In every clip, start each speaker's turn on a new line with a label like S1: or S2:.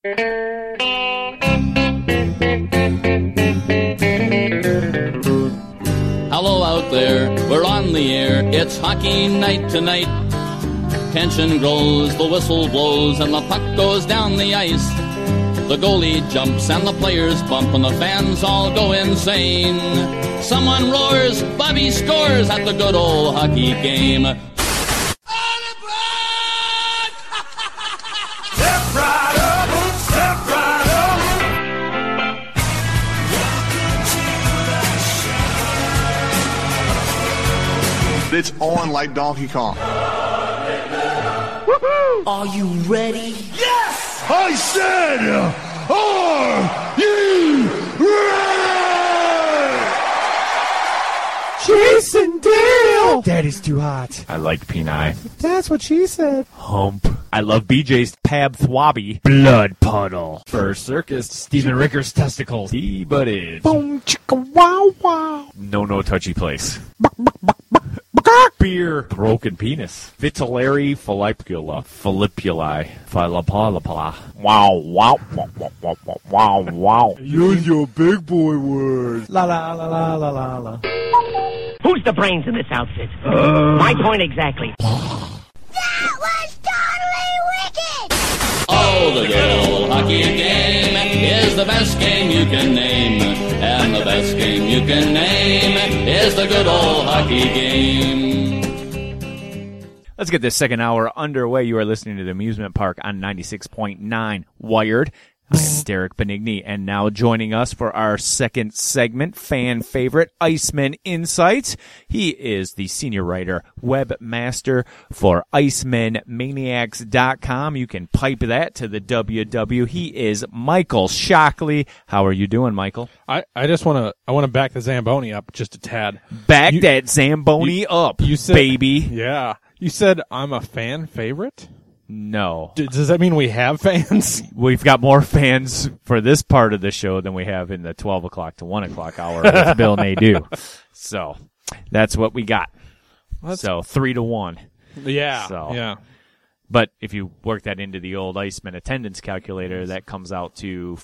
S1: Hello out there, we're on the air, it's hockey night tonight. Tension grows, the whistle blows, and the puck goes down the ice. The goalie jumps and the players bump and the fans all go insane. Someone roars, Bobby scores at the good old hockey game.
S2: Step right up, step right up.
S3: It's on like Donkey Kong.
S2: Woohoo!
S4: Are you ready?
S2: Yes!
S3: I said, are you ready?
S5: Jason Dale! Daddy's too hot.
S6: I like Peni.
S5: That's what she said.
S6: Hump. I love BJ's Pab Thwabby. Blood Puddle. Fur Circus. Stephen Ricker's testicles. T-butted.
S5: Boom, chicka, wow, wow.
S6: No touchy place. Beer. Broken penis. Vitillary Philippula. Philippuli. Wow.
S3: Use your big boy words.
S5: La la la la la la la.
S4: Who's the brains in this outfit? My point exactly.
S7: That was totally wicked!
S1: Oh, the good old hockey game is the best game you can name. And the best game you can name is the good old hockey game.
S6: Let's get this second hour underway. You are listening to the Amusement Park on 96.9 Wired. I am Derek Benigni, and now joining us for our second segment, fan favorite, Iceman Insights. He is the senior writer, webmaster for IcemanManiacs.com. You can pipe that to the WW. He is Michael Shockley. How are you doing, Michael?
S5: I just want to back the Zamboni up just a tad.
S6: Back that Zamboni up,
S5: you said,
S6: baby.
S5: Yeah. You said I'm a fan favorite?
S6: No.
S5: Does that mean we have fans?
S6: We've got more fans for this part of the show than we have in the 12 o'clock to 1 o'clock hour with Bill Nadeau. So that's what we got. So 3-1.
S5: Yeah.
S6: So,
S5: yeah.
S6: But if you work that into the old Iceman attendance calculator, that comes out to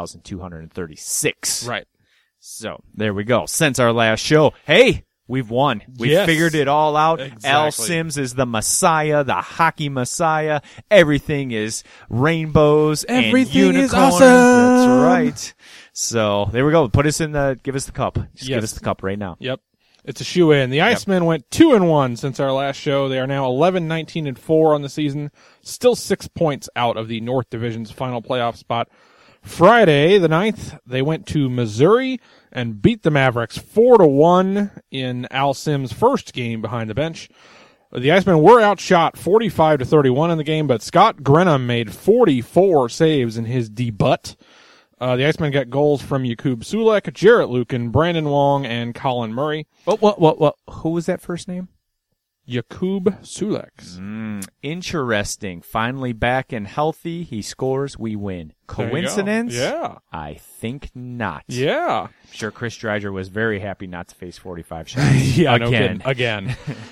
S6: 4,236.
S5: Right.
S6: So there we go. Since our last show, hey, we've won. We figured it all out.
S5: Exactly.
S6: Al Sims is the Messiah, the hockey Messiah. Everything is rainbows
S5: Everything
S6: and unicorns.
S5: is awesome.
S6: That's right. So there we go. Give us the cup. Just
S5: Yes.
S6: give us the cup right now.
S5: Yep. It's a shoe-in. The Icemen went 2-1 since our last show. They are now 11-19-4 on the season. Still 6 points out of the North Division's final playoff spot. Friday, the 9th, they went to Missouri and beat the Mavericks 4-1 in Al Sims' first game behind the bench. The Icemen were outshot 45-31 in the game, but Scott Grenham made 44 saves in his debut. The Icemen got goals from Jakub Sulek, Jarrett Lukin, Brandon Wong, and Colin Murray.
S6: What? Who was that first name?
S5: Jakub Sulek.
S6: Interesting. Finally back and healthy. He scores. We win. Coincidence?
S5: Yeah.
S6: I think not.
S5: Yeah.
S6: I'm sure Chris Dreiser was very happy not to face 45 shots.
S5: Yeah,
S6: Again.
S5: Again.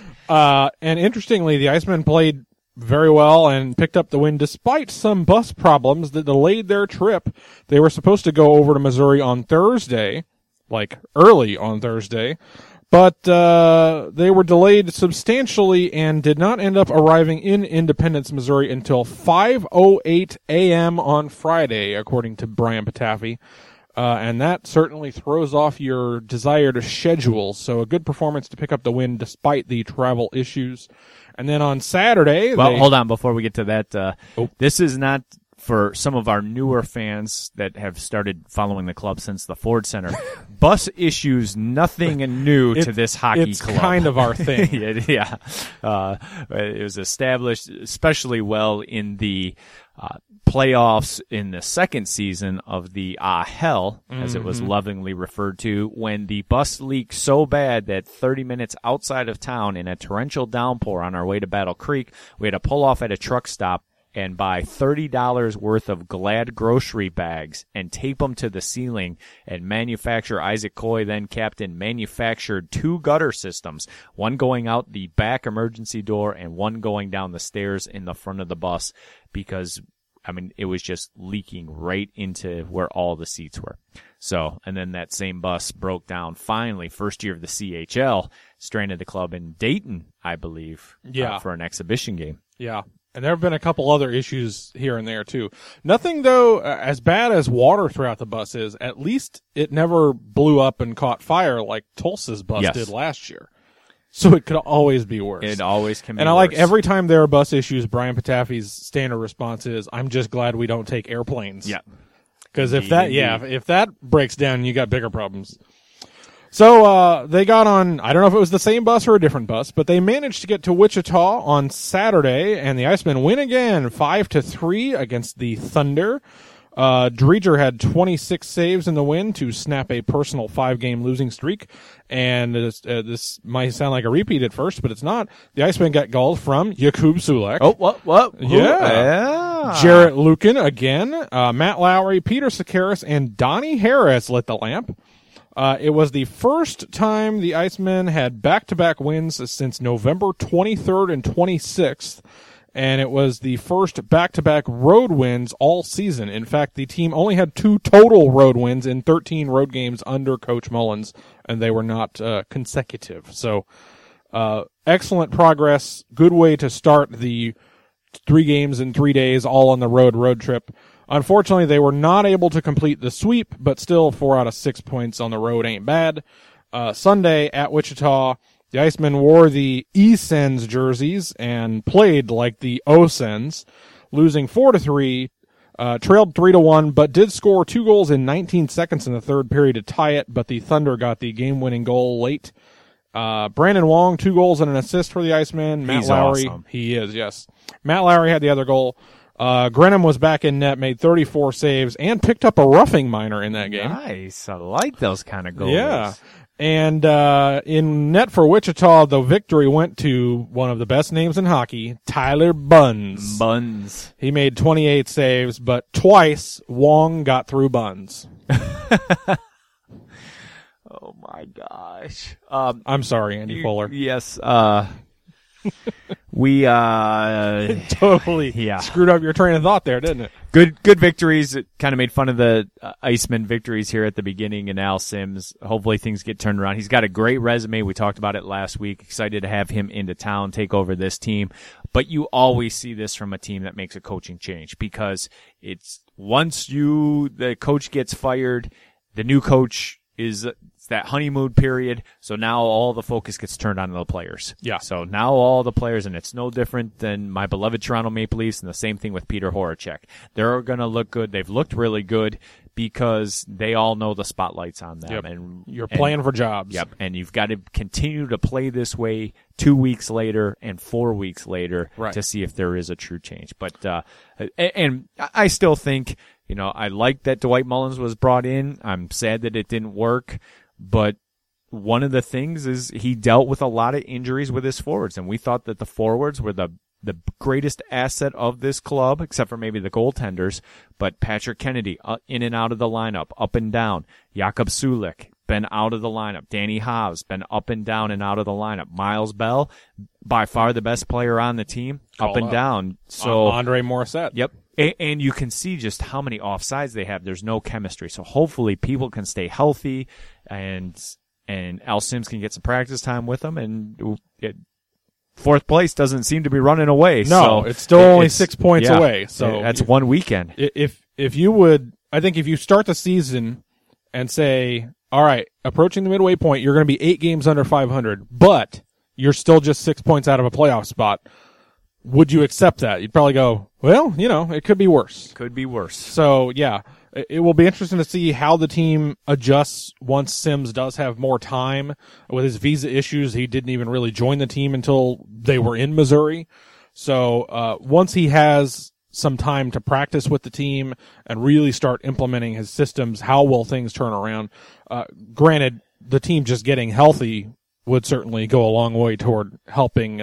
S5: And interestingly, the Icemen played very well and picked up the win despite some bus problems that delayed their trip. They were supposed to go over to Missouri on Thursday, like early on Thursday, but they were delayed substantially and did not end up arriving in Independence, Missouri until 5:08 a.m. on Friday, according to Brian Patafi. And that certainly throws off your desire to schedule. So a good performance to pick up the win despite the travel issues. And then on Saturday...
S6: Well, hold on before we get to that. This is not for some of our newer fans that have started following the club since the Ford Center. Bus issues, nothing new to this hockey club.
S5: It's kind of our thing.
S6: Yeah. It was established especially well in the playoffs in the second season of the Hell, as it was lovingly referred to, when the bus leaked so bad that 30 minutes outside of town in a torrential downpour on our way to Battle Creek, we had to pull off at a truck stop and buy $30 worth of Glad grocery bags and tape them to the ceiling, and manufacturer Isaac Coy, then captain, manufactured 2 gutter systems, one going out the back emergency door and one going down the stairs in the front of the bus, because I mean, it was just leaking right into where all the seats were. So, and then that same bus broke down finally, first year of the CHL, stranded the club in Dayton, I believe, for an exhibition game.
S5: Yeah. And there have been a couple other issues here and there, too. Nothing, though, as bad as water throughout the bus is. At least it never blew up and caught fire like Tulsa's bus did last year. So it could always be worse.
S6: It always can be
S5: And I
S6: worse.
S5: like every time there are bus issues, Brian Patafi's standard response is, I'm just glad we don't take airplanes.
S6: Yeah.
S5: Because if that breaks down, you got bigger problems. So they got on, I don't know if it was the same bus or a different bus, but they managed to get to Wichita on Saturday, and the Icemen win again 5-3 against the Thunder. Dreger had 26 saves in the win to snap a personal 5-game losing streak. And this might sound like a repeat at first, but it's not. The Icemen got goals from Jakub Sulek.
S6: Oh, what?
S5: Yeah. Jarrett Lukin again. Matt Lowry, Peter Sakaris, and Donnie Harris lit the lamp. It was the first time the Icemen had back-to-back wins since November 23rd and 26th. And it was the first back-to-back road wins all season. In fact, the team only had 2 total road wins in 13 road games under Coach Mullins, and they were not consecutive. So, excellent progress. Good way to start the 3 games in 3 days, all on the road trip. Unfortunately, they were not able to complete the sweep, but still 4 out of 6 points on the road ain't bad. Sunday at Wichita, the Icemen wore the E-Sens jerseys and played like the O-Sens, losing 4-3, trailed 3-1, but did score 2 goals in 19 seconds in the third period to tie it, but the Thunder got the game-winning goal late. Brandon Wong, 2 goals and an assist for the Icemen. Matt Lowry,
S6: awesome.
S5: He is, yes. Matt Lowry had the other goal. Grenham was back in net, made 34 saves, and picked up a roughing minor in that game.
S6: Nice. I like those kind of goals.
S5: Yeah. And in net for Wichita, the victory went to one of the best names in hockey, Tyler Buns.
S6: Buns.
S5: He made 28 saves, but twice Wong got through Buns.
S6: Oh, my gosh.
S5: I'm sorry, Andy Fuller.
S6: Yes. We
S5: Totally screwed up your train of thought there, didn't it?
S6: Good victories. It kind of made fun of the Iceman victories here at the beginning, and Al Sims. Hopefully things get turned around. He's got a great resume. We talked about it last week. Excited to have him into town, take over this team. But you always see this from a team that makes a coaching change, because it's once the coach gets fired, the new coach is that honeymoon period. So now all the focus gets turned on to the players.
S5: Yeah.
S6: So now all the players, and it's no different than my beloved Toronto Maple Leafs, and the same thing with Peter Horacek. They're going to look good. They've looked really good because they all know the spotlight's on them.
S5: Yep.
S6: And
S5: you're playing for jobs.
S6: Yep. And you've got to continue to play this way 2 weeks later and 4 weeks later to see if there is a true change. But, and I still think, I like that Dwight Mullins was brought in. I'm sad that it didn't work. But one of the things is he dealt with a lot of injuries with his forwards, and we thought that the forwards were the greatest asset of this club, except for maybe the goaltenders. But Patrick Kennedy, in and out of the lineup, up and down. Jakub Sulek, been out of the lineup. Danny Haas, been up and down and out of the lineup. Miles Bell, by far the best player on the team, up and down. So
S5: Andre Morissette.
S6: Yep. And you can see just how many offsides they have. There's no chemistry. So hopefully people can stay healthy, and Al Sims can get some practice time with them, and fourth place doesn't seem to be running away.
S5: No,
S6: so
S5: it's still only 6 points away. So
S6: that's one weekend.
S5: If you would, I think if you start the season and say, all right, approaching the midway point, you're going to be 8 games under 500, but you're still just 6 points out of a playoff spot. Would you accept that? You'd probably go, well, it could be worse.
S6: Could be worse.
S5: So, yeah, it will be interesting to see how the team adjusts once Sims does have more time. With his visa issues, he didn't even really join the team until they were in Missouri. So, once he has some time to practice with the team and really start implementing his systems, how will things turn around? Granted, the team just getting healthy would certainly go a long way toward helping,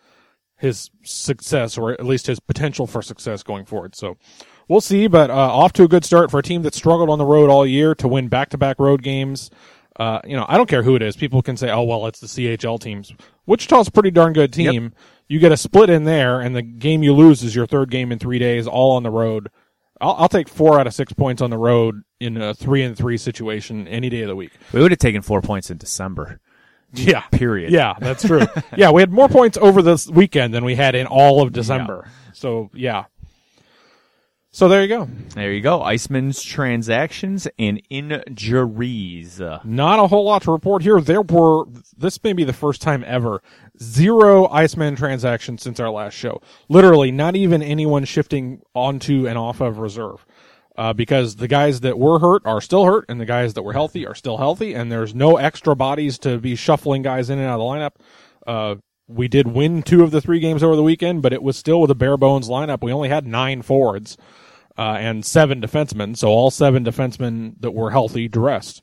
S5: his success, or at least his potential for success going forward. So we'll see, but off to a good start for a team that struggled on the road all year to win back-to-back road games. I don't care who it is. People can say, oh, well, it's the CHL teams. Wichita's a pretty darn good team. Yep. you get a split in there, and the game you lose is your third game in 3 days, all on the road. I'll take 4 out of 6 points on the road in a 3-3 situation any day of the week.
S6: We would have taken 4 points in December.
S5: Yeah.
S6: Period.
S5: Yeah, that's true. Yeah, we had more points over this weekend than we had in all of December. So, yeah. So there you go.
S6: There you go. Iceman's transactions and injuries.
S5: Not a whole lot to report here. This may be the first time ever, 0 Iceman transactions since our last show. Literally, not even anyone shifting onto and off of reserve. Because the guys that were hurt are still hurt, and the guys that were healthy are still healthy, and there's no extra bodies to be shuffling guys in and out of the lineup. We did win 2 of the 3 games over the weekend, but it was still with a bare bones lineup. We only had 9 forwards. And 7 defensemen, so all 7 defensemen that were healthy dressed.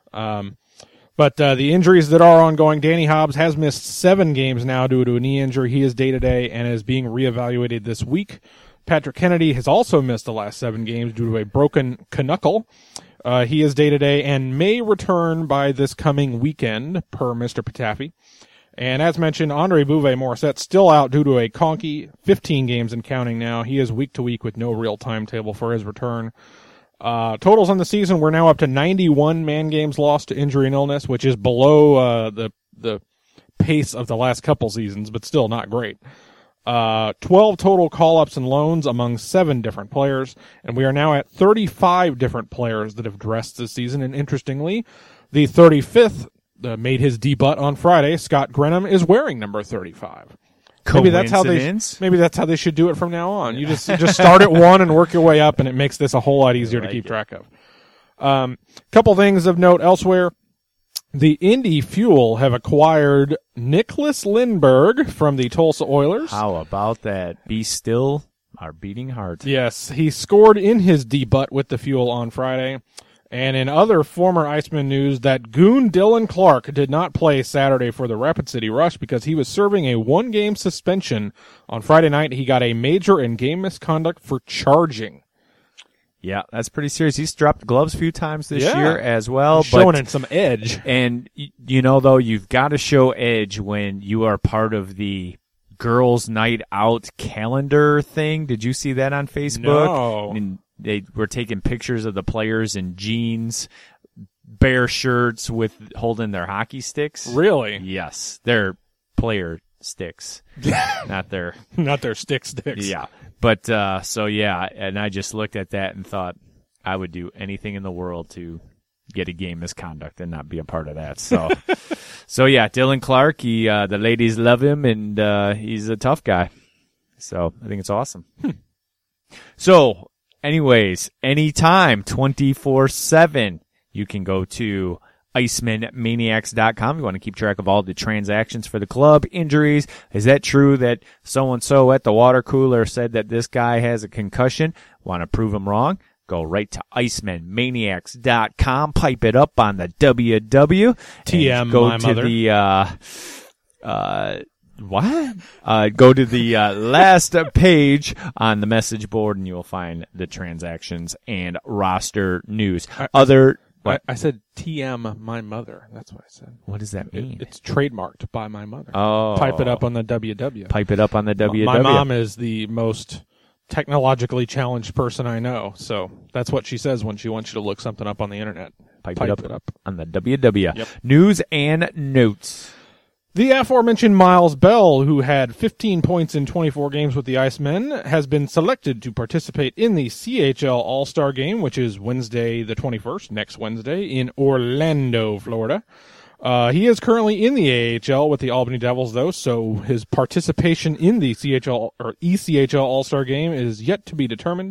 S5: But the injuries that are ongoing, Danny Hobbs has missed 7 games now due to a knee injury. He is day-to-day and is being reevaluated this week. Patrick Kennedy has also missed the last 7 games due to a broken knuckle. He is day-to-day and may return by this coming weekend, per Mr. Patafi. And as mentioned, Andre Bouvet-Morissette still out due to a conky, 15 games and counting now. He is week to week with no real timetable for his return. Totals on the season, we're now up to 91 man games lost to injury and illness, which is below the pace of the last couple seasons, but still not great. 12 total call-ups and loans among 7 different players, and we are now at 35 different players that have dressed this season. And interestingly, the 35th made his debut on Friday. Scott Grenham is wearing number 35. Maybe that's how they should do it from now on. You just start at 1 and work your way up, and it makes this a whole lot easier to keep track of. Couple things of note elsewhere. The Indy Fuel have acquired Nicholas Lindberg from the Tulsa Oilers.
S6: How about that? Be still our beating heart.
S5: Yes, he scored in his debut with the Fuel on Friday. And in other former Iceman news, that goon Dylan Clark did not play Saturday for the Rapid City Rush because he was serving a 1-game suspension. On Friday night, he got a major in game misconduct for charging.
S6: Yeah, that's pretty serious. He's dropped gloves a few times this year as well.
S5: Showing in some edge.
S6: And, though, you've got to show edge when you are part of the Girls' Night Out calendar thing. Did you see that on Facebook?
S5: No.
S6: And they were taking pictures of the players in jeans, bare shirts with holding their hockey sticks.
S5: Really?
S6: Yes. They're player sticks. not their
S5: sticks.
S6: Yeah. But, and I just looked at that and thought I would do anything in the world to get a game misconduct and not be a part of that. So, Dylan Clark, the ladies love him, and he's a tough guy. So I think it's awesome. So, anyways, anytime, 24/7, you can go to IcemanManiacs.com. You want to keep track of all the transactions for the club, injuries. Is that true that so-and-so at the water cooler said that this guy has a concussion? Want to prove him wrong? Go right to IcemanManiacs.com. Pipe it up on the WW.
S5: TM,
S6: go
S5: my
S6: to
S5: mother.
S6: Go to the last page on the message board, and you will find the transactions and roster news.
S5: I said TM, my mother. That's what I said.
S6: What does that mean?
S5: It's trademarked by my mother.
S6: Oh.
S5: Pipe it up on the WW.
S6: Pipe it up on the WW.
S5: My mom is the most technologically challenged person I know, so that's what she says when she wants you to look something up on the internet.
S6: Pipe it up on the WW.
S5: Yep.
S6: News and notes.
S5: The aforementioned Miles Bell, who had 15 points in 24 games with the Icemen, has been selected to participate in the CHL All-Star Game, which is Wednesday the 21st, next Wednesday, in Orlando, Florida. He is currently in the AHL with the Albany Devils, though, so his participation in the CHL or ECHL All-Star Game is yet to be determined.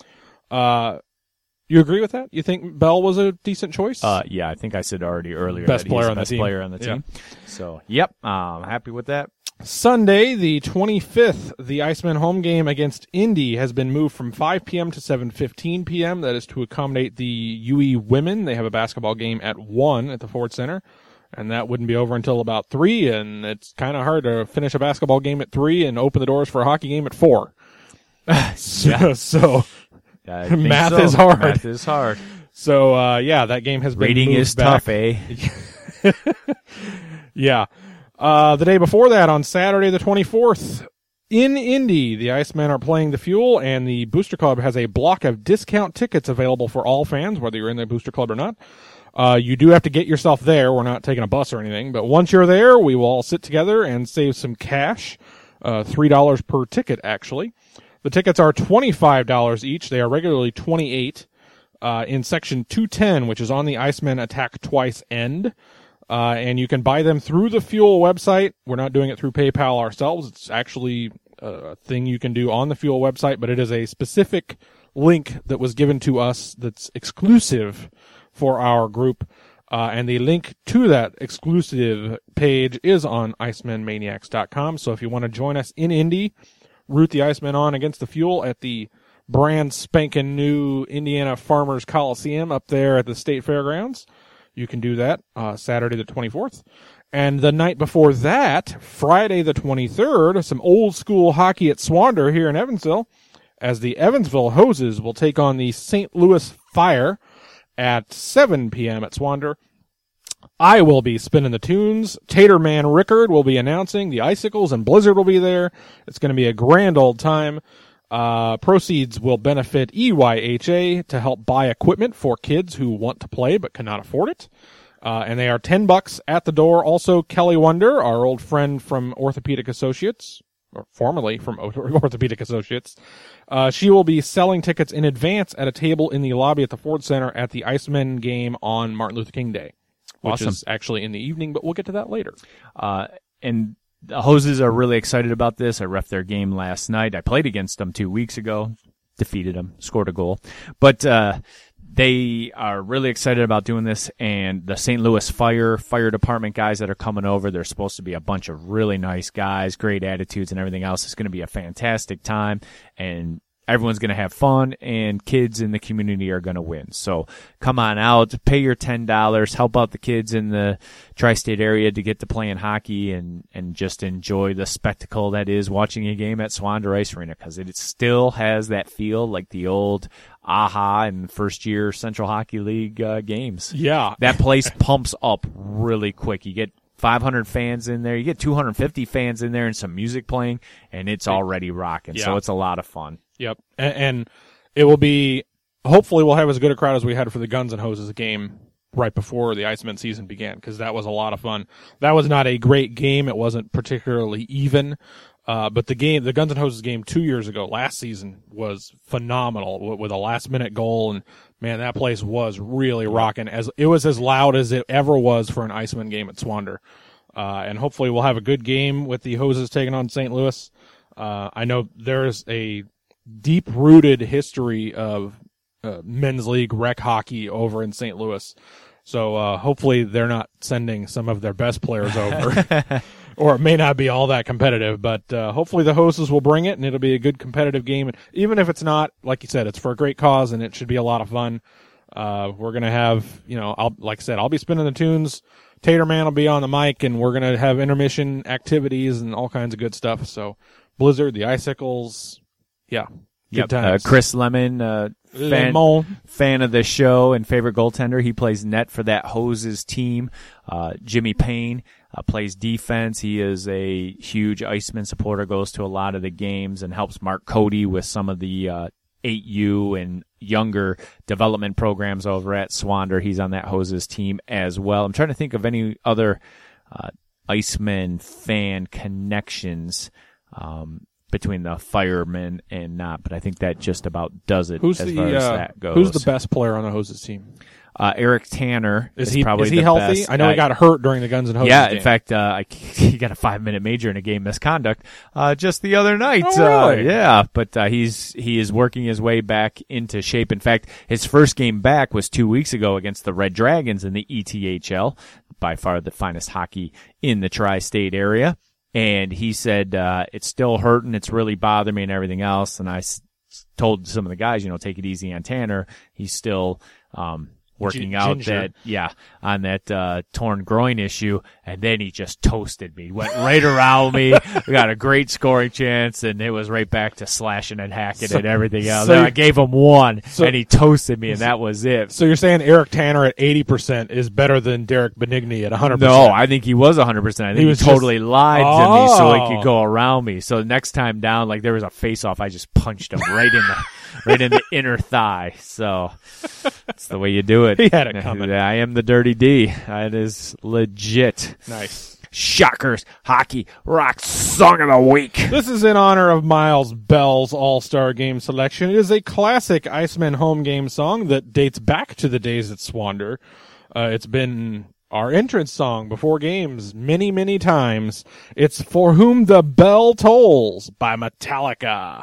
S5: You agree with that? You think Bell was a decent choice?
S6: Yeah, I think I said already earlier
S5: Best
S6: that
S5: player
S6: he's
S5: on
S6: the
S5: the
S6: best
S5: team.
S6: player on the team.
S5: Yeah.
S6: So, yep, happy with that.
S5: Sunday, the 25th, the Icemen home game against Indy has been moved from 5 p.m. to 7:15 p.m. That is to accommodate the UE women. They have a basketball game at 1 at the Ford Center, and that wouldn't be over until about 3, and it's kind of hard to finish a basketball game at 3 and open the doors for a hockey game at 4. So math is hard.
S6: Math is hard.
S5: So, that game has been
S6: Rating
S5: moved
S6: is
S5: back.
S6: tough, eh?
S5: Yeah. The day before that, on Saturday the 24th, in Indy, the Icemen are playing the Fuel, and the Booster Club has a block of discount tickets available for all fans, whether you're in the Booster Club or not. You do have to get yourself there. We're not taking a bus or anything, but once you're there, we will all sit together and save some cash. $3 per ticket, actually. The tickets are $25 each. They are regularly $28 in section 210, which is on the Icemen Attack Twice end. And you can buy them through the Fuel website. We're not doing it through PayPal ourselves. It's actually a thing you can do on the Fuel website, but it is a specific link that was given to us that's exclusive for our group. And the link to that exclusive page is on IcemenManiacs.com. So if you want to join us in Indy, root the Icemen on against the Fuel at the brand spanking new Indiana Farmers Coliseum up there at the State Fairgrounds, you can do that Saturday the 24th. And the night before that, Friday the 23rd, some old school hockey at Swander here in Evansville, as the Evansville Hoses will take on the St. Louis Fire at 7 p.m. at Swander. I will be spinning the tunes. Taterman Rickard will be announcing. The Icicles and Blizzard will be there. It's going to be a grand old time. Proceeds will benefit EYHA to help buy equipment for kids who want to play but cannot afford it. And they are $10 at the door. Also, Kelly Wonder, our old friend from Orthopedic Associates, or formerly from Orthopedic Associates, she will be selling tickets in advance at a table in the lobby at the Ford Center at the Icemen game on Martin Luther King Day, which is actually in the evening, but we'll get to that later.
S6: And the Hoses are really excited about this. I reffed their game last night. I played against them 2 weeks ago, defeated them, scored a goal. But they are really excited about doing this, and the St. Louis Fire Department guys that are coming over, they're supposed to be a bunch of really nice guys, great attitudes and everything else. It's going to be a fantastic time, and everyone's going to have fun, and kids in the community are going to win. So come on out, pay your $10, help out the kids in the tri-state area to get to playing hockey and just enjoy the spectacle that is watching a game at Swander Ice Arena, because it still has that feel like the old AHA and first-year Central Hockey League games.
S5: Yeah.
S6: That place pumps up really quick. You get 500 fans in there. You get 250 fans in there and some music playing, and it's already rocking.
S5: Yeah.
S6: So it's a lot of fun.
S5: Yep. And it will be, hopefully we'll have as good a crowd as we had for the Guns and Hoses game right before the Icemen season began, because that was a lot of fun. That was not a great game. It wasn't particularly even. But the Guns and Hoses game 2 years ago, last season, was phenomenal with a last-minute goal, and man, that place was really rocking. It was as loud as it ever was for an Iceman game at Swander. And hopefully we'll have a good game with the Hoses taking on St. Louis. I know there's a deep-rooted history of men's league rec hockey over in St. Louis. So hopefully they're not sending some of their best players over. Or it may not be all that competitive, but hopefully the Hoses will bring it, and it'll be a good competitive game. And even if it's not, like you said, it's for a great cause, and it should be a lot of fun. We're going to have, like I said, I'll be spinning the tunes. Taterman will be on the mic, and we're going to have intermission activities and all kinds of good stuff. So Blizzard, the Icicles, yeah. Good times.
S6: Chris Lemon, fan of the show and favorite goaltender. He plays net for that Hoses team. Jimmy Payne plays defense. He is a huge Iceman supporter, goes to a lot of the games and helps Mark Cody with some of the 8U and younger development programs over at Swander. He's on that Hoses team as well. I'm trying to think of any other Iceman fan connections between the firemen and not, but I think that just about does it as far as that goes.
S5: Who's the best player on the Hoses team?
S6: Eric Tanner is probably
S5: is he
S6: the
S5: healthy?
S6: best.
S5: I know he got hurt during the Guns and Hoses game.
S6: In fact, he got a 5-minute major in a game misconduct just the other night.
S5: Oh, really?
S6: But he is working his way back into shape. In fact, his first game back was 2 weeks ago against the Red Dragons in the ETHL, by far the finest hockey in the tri-state area. And he said, it's still hurting, it's really bothering me and everything else. And I told some of the guys, take it easy on Tanner. He's still working out
S5: Ginger.
S6: on that torn groin issue, and then he just toasted me. Went right around me. We got a great scoring chance, and it was right back to slashing and hacking and everything else.
S5: so
S6: I gave him one,
S5: so-
S6: and he toasted me, and that was it.
S5: So you're saying Eric Tanner at 80% is better than Derek Benigni at 100%?
S6: No, I think he was 100%. I think he
S5: was
S6: totally lied to me so he
S5: Oh.
S6: could go around me. So next time down, like there was a face-off, I just punched him right in the inner thigh. So that's the way you do it.
S5: He had it coming.
S6: I am the Dirty D. That is legit.
S5: Nice.
S6: Shockers Hockey Rock Song of the Week.
S5: This is in honor of Miles Bell's All-Star Game selection. It is a classic Iceman home game song that dates back to the days at Swander. It's been our entrance song before games many, many times. It's For Whom the Bell Tolls by Metallica.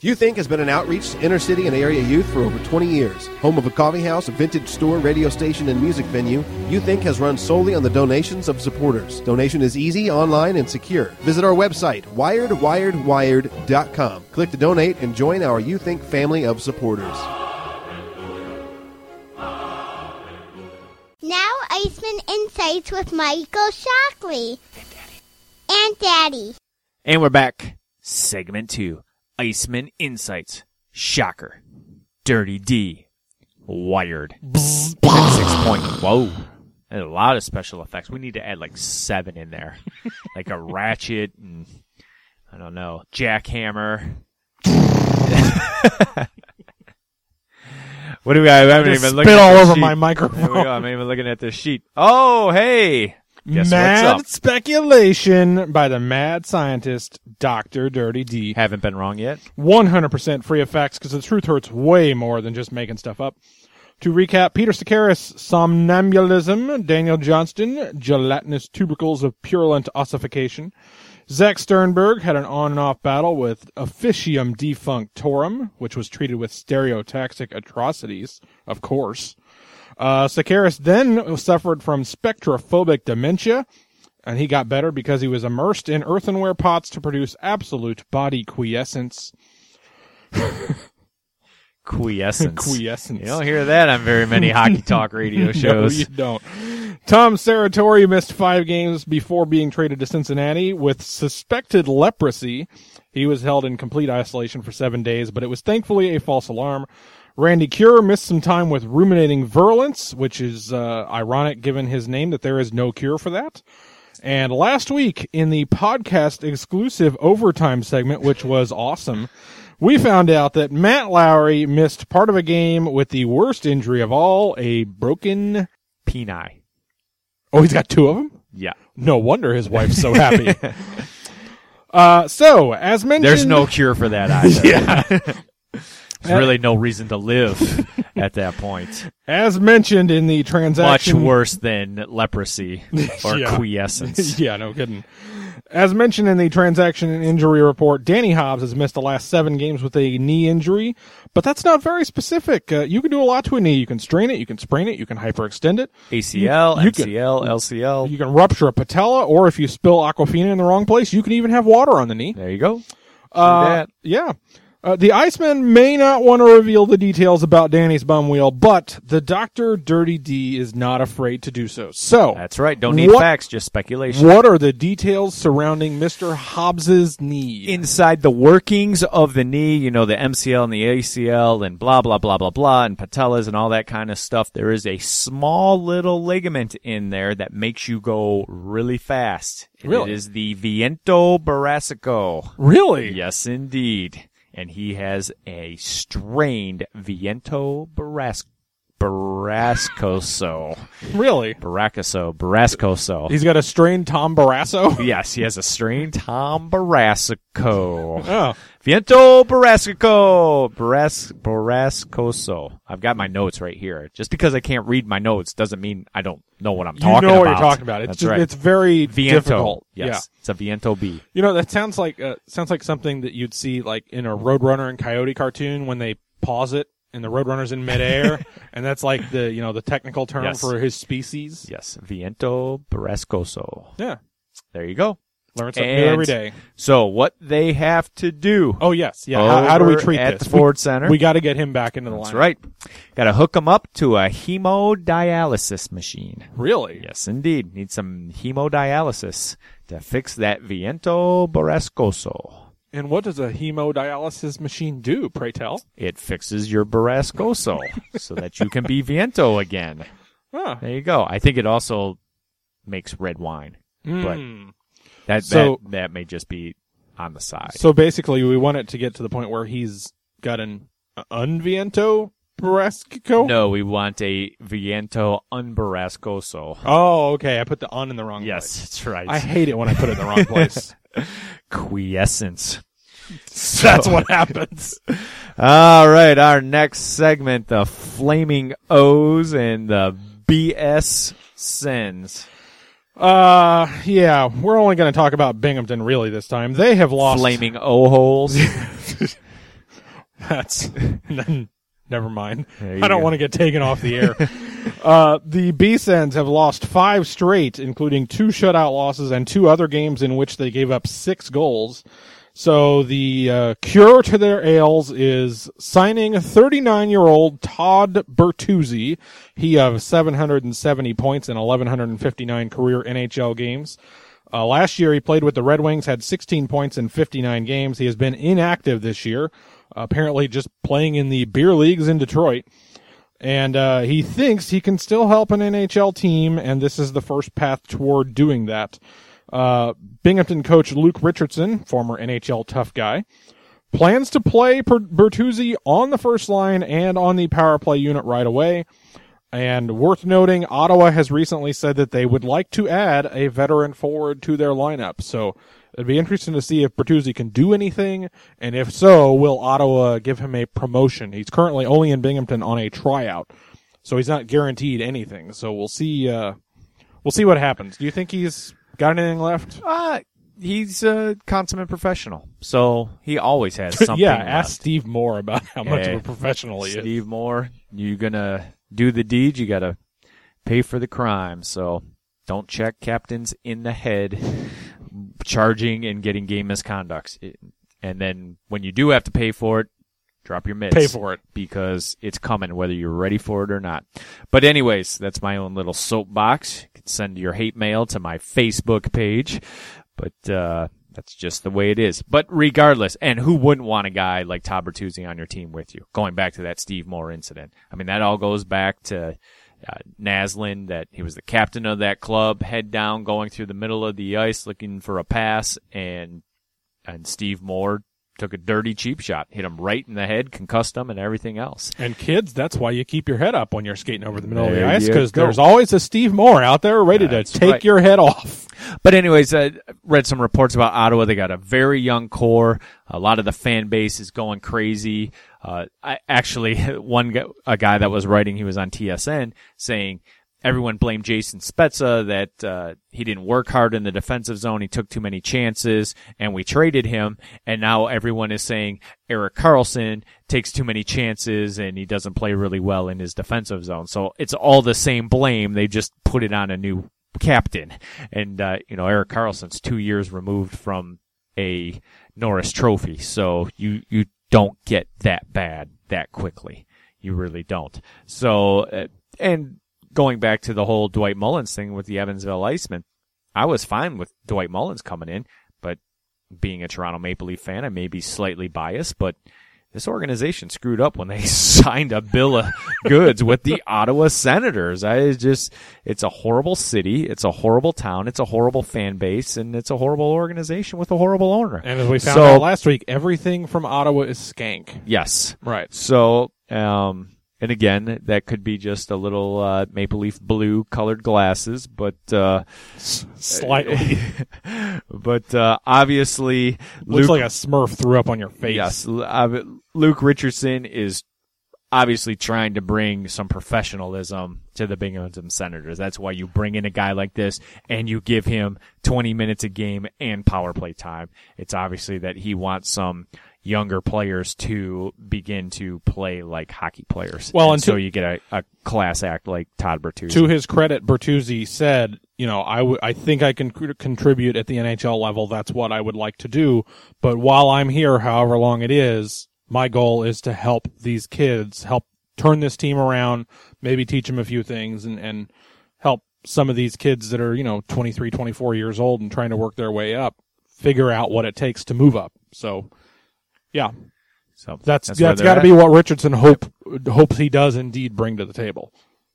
S8: You Think has been an outreach to inner city and area youth for over 20 years. Home of a coffee house, a vintage store, radio station, and music venue, You Think has run solely on the donations of supporters. Donation is easy, online, and secure. Visit our website, wired.com. Click to donate and join our You Think family of supporters.
S7: Now Iceman Insights with Michael Shockley. And Daddy.
S6: And we're back. Segment 2. Iceman Insights. Shocker. Dirty D. Wired. 6 point. Whoa. There's a lot of special effects. We need to add like 7 in there. Like a ratchet and, I don't know, jackhammer. What do we got? I haven't even looked at
S5: all
S6: the
S5: over
S6: sheet.
S5: my microphone.
S6: There we go. I'm even looking at this sheet. Oh, hey. Guess
S5: Mad
S6: what's up?
S5: speculation by the mad scientist, Dr. Dirty D.
S6: Haven't been wrong yet.
S5: 100% free of facts, because the truth hurts way more than just making stuff up. To recap, Peter Sakaris, somnambulism, Daniel Johnston, gelatinous tubercles of purulent ossification. Zach Sternberg had an on and off battle with Officium Defunctorum, which was treated with stereotaxic atrocities, of course. Sakaris then suffered from spectrophobic dementia, and he got better because he was immersed in earthenware pots to produce absolute body quiescence.
S6: Quiescence.
S5: Quiescence.
S6: You don't hear that on very many hockey talk radio shows.
S5: No, you don't. Tom Serratori missed 5 games before being traded to Cincinnati with suspected leprosy. He was held in complete isolation for 7 days, but it was thankfully a false alarm. Randy Cure missed some time with ruminating virulence, which is ironic given his name that there is no cure for that. And last week, in the podcast exclusive overtime segment, which was awesome, we found out that Matt Lowry missed part of a game with the worst injury of all, a broken
S6: Peni.
S5: Oh, he's got 2 of them?
S6: Yeah.
S5: No wonder his wife's so happy. So, as mentioned...
S6: There's no cure for that either.
S5: Yeah.
S6: There's really no reason to live at that point.
S5: As mentioned in the transaction...
S6: Much worse than leprosy or
S5: Yeah.
S6: quiescence.
S5: Yeah, no kidding. As mentioned in the transaction and injury report, Danny Hobbs has missed the last 7 games with a knee injury, but that's not very specific. You can do a lot to a knee. You can strain it, you can sprain it, you can hyperextend it.
S6: ACL,
S5: You
S6: MCL, LCL.
S5: You can rupture a patella, or if you spill Aquafina in the wrong place, you can even have water on the knee.
S6: There you go. that.
S5: Yeah. The Iceman may not want to reveal the details about Danny's bum wheel, but the Dr. Dirty D is not afraid to do so. So
S6: That's right. Don't need facts, just speculation.
S5: What are the details surrounding Mr. Hobbs's knee?
S6: Inside the workings of the knee, you know, the MCL and the ACL and blah, blah, blah, blah, blah, and patellas and all that kind of stuff, there is a small little ligament in there that makes you go really fast.
S5: Really?
S6: It is the Viento Boracico.
S5: Really?
S6: Yes, indeed. And he has a strained Viento Barascoso.
S5: Really?
S6: Barascoso.
S5: He's got a strained Tom Barrasso?
S6: Yes, he has a strained Tom Barasco.
S5: Oh.
S6: Viento Barasco. Barascoso. I've got my notes right here. Just because I can't read my notes doesn't mean I don't know what I'm talking about.
S5: You know what you're talking about. It's
S6: That's
S5: just,
S6: right.
S5: It's very
S6: Viento.
S5: difficult.
S6: Yes.
S5: Yeah.
S6: It's a Viento B.
S5: You know, that sounds like something that you'd see like in a Roadrunner and Coyote cartoon when they pause it and the Roadrunner's in midair, and that's like the technical term
S6: Yes.
S5: for his species.
S6: Yes. Viento Barascoso.
S5: Yeah.
S6: There you go.
S5: Learn something new every day.
S6: So what they have to do.
S5: Oh, yes. Yeah. How do we
S6: over
S5: treat
S6: at
S5: this?
S6: the Ford Center.
S5: We got to get him back into the line.
S6: That's right. Got to hook him up to a hemodialysis machine.
S5: Really?
S6: Yes, indeed. Need some hemodialysis to fix that Viento Barascoso.
S5: And what does a hemodialysis machine do, pray tell?
S6: It fixes your Barascoso so that you can be Viento again.
S5: Ah.
S6: There you go. I think it also makes red wine. But that may just be on the side.
S5: So basically, we want it to get to the point where he's got an unviento Barasco?
S6: No, we want a Viento unbarascoso.
S5: Oh, okay. I put the in the wrong place.
S6: Yes, that's right.
S5: I hate it when I put it in the wrong place.
S6: Quiescence.
S5: That's what happens.
S6: All right, our next segment, the Flaming O's and the BS Sins.
S5: Yeah, we're only going to talk about Binghamton really this time. They have lost
S6: Flaming O-holes.
S5: That's never mind.
S6: There you
S5: I don't
S6: go.
S5: want to get taken off the air. The B-Sends have lost 5 straight, including 2 shutout losses and 2 other games in which they gave up 6 goals. So the cure to their ails is signing 39-year-old Todd Bertuzzi. He of 770 points in 1,159 career NHL games. Last year he played with the Red Wings, had 16 points in 59 games. He has been inactive this year, apparently just playing in the beer leagues in Detroit. And he thinks he can still help an NHL team, and this is the first path toward doing that. Binghamton coach Luke Richardson, former NHL tough guy, plans to play Bertuzzi on the first line and on the power play unit right away. And worth noting, Ottawa has recently said that they would like to add a veteran forward to their lineup. So it'd be interesting to see if Bertuzzi can do anything, and if so, will Ottawa give him a promotion? He's currently only in Binghamton on a tryout, so he's not guaranteed anything. So we'll see what happens. Do you think he's got anything left?
S6: He's a consummate professional, so he always has something
S5: Yeah,
S6: left.
S5: ask Steve Moore about how much of a professional he is.
S6: Steve Moore, you're gonna do the deed, you gotta pay for the crime. So don't check captains in the head, charging and getting game misconducts. And then when you do have to pay for it, drop your mitts.
S5: Pay for it.
S6: Because it's coming, whether you're ready for it or not. But anyways, that's my own little soapbox. You can send your hate mail to my Facebook page. But that's just the way it is. But regardless, and who wouldn't want a guy like Todd Bertuzzi on your team with you? Going back to that Steve Moore incident. I mean, that all goes back to Naslin, that he was the captain of that club, head down, going through the middle of the ice looking for a pass, and Steve Moore took a dirty cheap shot, hit him right in the head, concussed him, and everything else.
S5: And kids, that's why you keep your head up when you're skating over the middle of the
S6: There
S5: ice,
S6: you
S5: because
S6: go.
S5: there's always a Steve Moore out there ready
S6: That's
S5: to take
S6: right.
S5: your head off.
S6: But anyways, I read some reports about Ottawa. They got a very young core. A lot of the fan base is going crazy. A guy that was writing, he was on TSN, saying everyone blamed Jason Spezza that he didn't work hard in the defensive zone. He took too many chances, and we traded him. And now everyone is saying Erik Karlsson takes too many chances, and he doesn't play really well in his defensive zone. So it's all the same blame. They just put it on a new captain. And Erik Karlsson's 2 years removed from a Norris Trophy, so you don't get that bad that quickly. You really don't. So and going back to the whole Dwight Mullins thing with the Evansville Icemen, I was fine with Dwight Mullins coming in, but being a Toronto Maple Leaf fan, I may be slightly biased, but this organization screwed up when they signed a bill of goods with the Ottawa Senators. It's a horrible city, it's a horrible town, it's a horrible fan base, and it's a horrible organization with a horrible owner.
S5: And as we found out last week, everything from Ottawa is skank.
S6: Yes.
S5: Right.
S6: So, and again, that could be just a little Maple Leaf blue colored glasses, but
S5: Slightly.
S6: but
S5: Looks
S6: obviously
S5: like a Smurf threw up on your face.
S6: Yes, Luke Richardson is obviously trying to bring some professionalism to the Binghamton Senators. That's why you bring in a guy like this and you give him 20 minutes a game and power play time. It's obviously that he wants some younger players to begin to play like hockey players.
S5: Well,
S6: and so you get a class act like Todd Bertuzzi.
S5: To his credit, Bertuzzi said, I think I can contribute at the NHL level. That's what I would like to do. But while I'm here, however long it is, my goal is to help these kids, help turn this team around, maybe teach them a few things, and help some of these kids that are, 23, 24 years old and trying to work their way up, figure out what it takes to move up. So, yeah.
S6: So
S5: That's
S6: where
S5: got
S6: they're
S5: to
S6: at.
S5: be what Richardson hopes he does indeed bring to the table.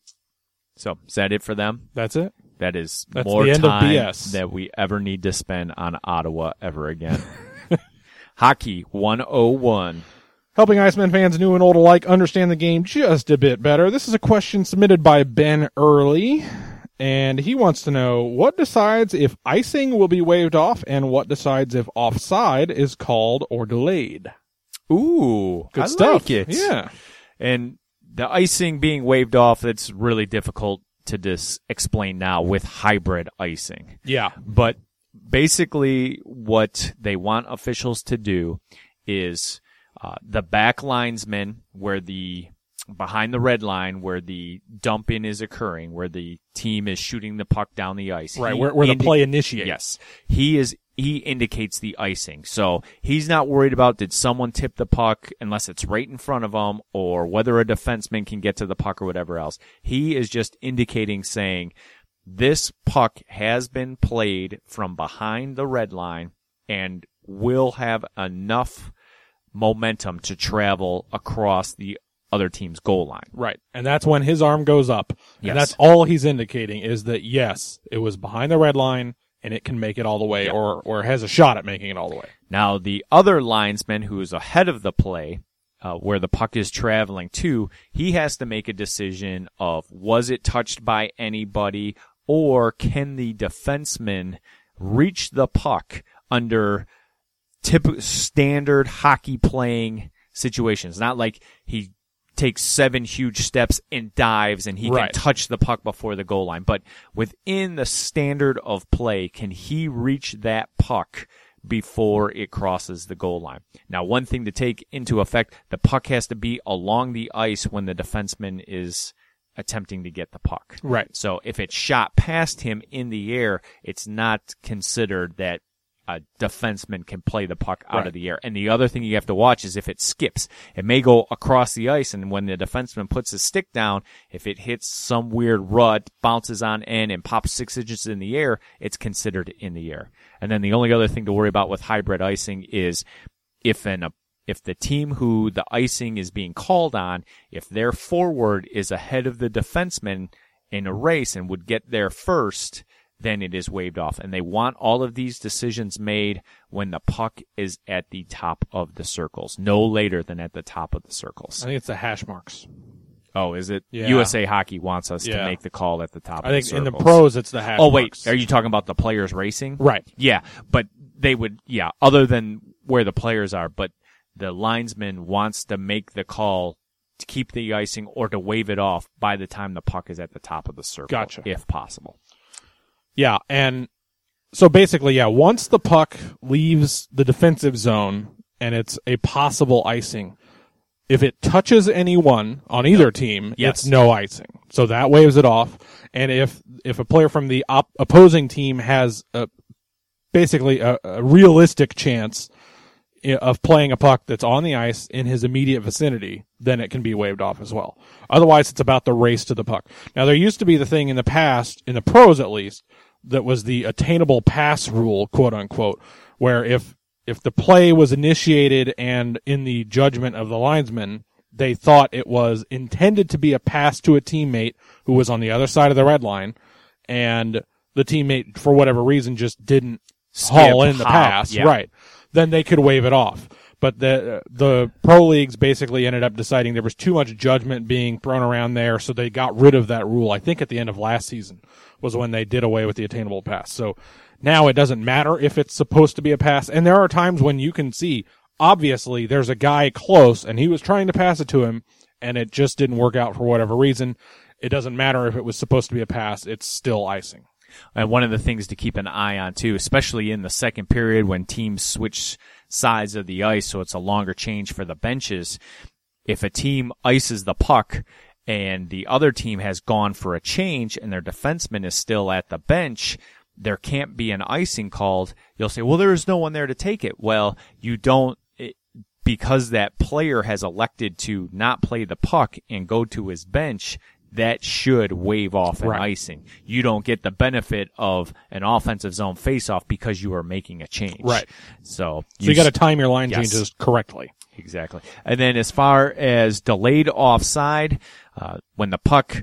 S6: So is that it for them?
S5: That's it.
S6: That's
S5: the
S6: more
S5: end of
S6: time
S5: BS.
S6: that we ever need to spend on Ottawa ever again. Hockey 101.
S5: Helping Iceman fans new and old alike understand the game just a bit better. This is a question submitted by Ben Early, and he wants to know what decides if icing will be waved off and what decides if offside is called or delayed.
S6: Ooh,
S5: Good
S6: I
S5: stuff.
S6: like it.
S5: Yeah.
S6: And the icing being waved off, it's really difficult to explain now with hybrid icing.
S5: Yeah.
S6: But basically what they want officials to do is the back linesman behind the red line where the dump in is occurring, where the team is shooting the puck down the ice.
S5: Right, where the play initiates.
S6: Yes. He indicates the icing. So he's not worried about did someone tip the puck unless it's right in front of him or whether a defenseman can get to the puck or whatever else. He is just indicating, saying, this puck has been played from behind the red line and will have enough momentum to travel across the other team's goal line.
S5: Right. And that's when his arm goes up.
S6: Yes.
S5: And that's all he's indicating is that, yes, it was behind the red line and it can make it all the way, or has a shot at making it all the way.
S6: Now, the other linesman who is ahead of the play, where the puck is traveling to, he has to make a decision of, was it touched by anybody, or can the defenseman reach the puck under standard hockey playing situations? Not like he takes 7 huge steps and dives and he can touch the puck before the goal line. But within the standard of play, can he reach that puck before it crosses the goal line? Now, one thing to take into effect, the puck has to be along the ice when the defenseman is attempting to get the puck.
S5: Right.
S6: So if it's shot past him in the air, it's not considered that a defenseman can play the puck out of the air. And the other thing you have to watch is if it skips. It may go across the ice, and when the defenseman puts his stick down, if it hits some weird rut, bounces on end, and pops 6 inches in the air, it's considered in the air. And then the only other thing to worry about with hybrid icing is if the team who the icing is being called on, if their forward is ahead of the defenseman in a race and would get there first, then it is waved off. And they want all of these decisions made when the puck is at the top of the circles, no later than at the top of the circles.
S5: I think it's the hash marks.
S6: Oh, is it?
S5: Yeah.
S6: USA Hockey wants us to make the call at the top of the circles.
S5: I think in the pros it's the hash marks.
S6: Oh, wait. Are you talking about the players racing?
S5: Right.
S6: Yeah, but they would, other than where the players are, but the linesman wants to make the call to keep the icing or to wave it off by the time the puck is at the top of the circle, if possible.
S5: Yeah, and so basically, once the puck leaves the defensive zone and it's a possible icing, if it touches anyone on either team, it's no icing. So that waves it off. And if a player from the opposing team has basically a realistic chance of playing a puck that's on the ice in his immediate vicinity, then it can be waved off as well. Otherwise, it's about the race to the puck. Now, there used to be the thing in the past, in the pros at least, that was the attainable pass rule, quote unquote, where if the play was initiated and in the judgment of the linesman, they thought it was intended to be a pass to a teammate who was on the other side of the red line, and the teammate, for whatever reason, just didn't haul in the pass, right, then they could wave it off. But the pro leagues basically ended up deciding there was too much judgment being thrown around there, so they got rid of that rule. I think at the end of last season was when they did away with the attainable pass. So now it doesn't matter if it's supposed to be a pass. And there are times when you can see, obviously, there's a guy close, and he was trying to pass it to him, and it just didn't work out for whatever reason. It doesn't matter if it was supposed to be a pass. It's still icing.
S6: And one of the things to keep an eye on, too, especially in the second period when teams switch sides of the ice, so it's a longer change for the benches, if a team ices the puck and the other team has gone for a change and their defenseman is still at the bench, there can't be an icing called. You'll say, well, there is no one there to take it. Well, you don't, because that player has elected to not play the puck and go to his bench, that should wave off an icing. You don't get the benefit of an offensive zone faceoff because you are making a change.
S5: Right.
S6: So
S5: you got to time your line changes correctly.
S6: Exactly. And then as far as delayed offside, when the puck,